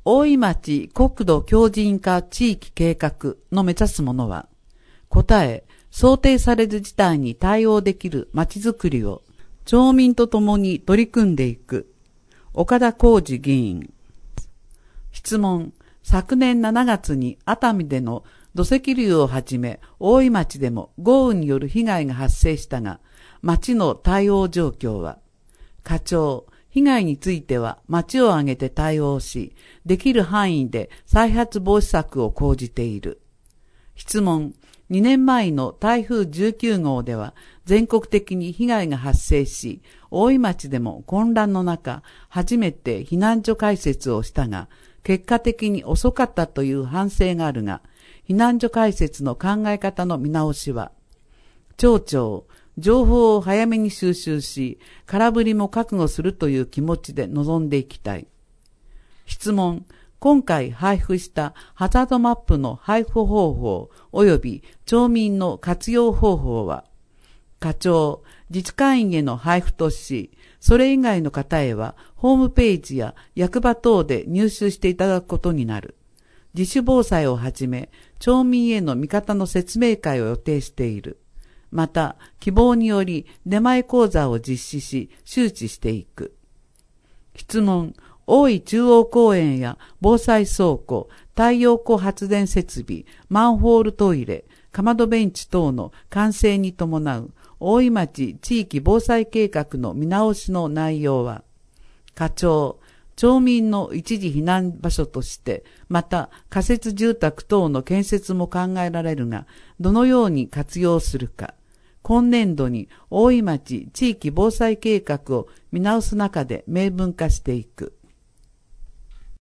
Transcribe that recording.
大井町国土強靭化地域計画の目指すものは、答え、想定される事態に対応できる町づくりを町民と共に取り組んでいく。岡田浩二議員。質問。昨年7月に熱海での土石流をはじめ、大井町でも豪雨による被害が発生したが、町の対応状況は、課長、被害については町を挙げて対応し、できる範囲で再発防止策を講じている。質問。2年前の台風19号では全国的に被害が発生し、大井町でも混乱の中、初めて避難所開設をしたが、結果的に遅かったという反省があるが、避難所開設の考え方の見直しは、町長、情報を早めに収集し、空振りも覚悟するという気持ちで臨んでいきたい。質問。今回配布したハザードマップの配布方法及び町民の活用方法は、課長、自治会員への配布とし、それ以外の方へはホームページや役場等で入手していただくことになる。自主防災をはじめ、町民への見方の説明会を予定している。また、希望により出前講座を実施し、周知していく。質問。大井中央公園や防災倉庫、太陽光発電設備、マンホールトイレ、かまどベンチ等の完成に伴う大井町地域防災計画の見直しの内容は、課長、町民の一時避難場所として、また仮設住宅等の建設も考えられるが、どのように活用するか、今年度に大井町地域防災計画を見直す中で明文化していく。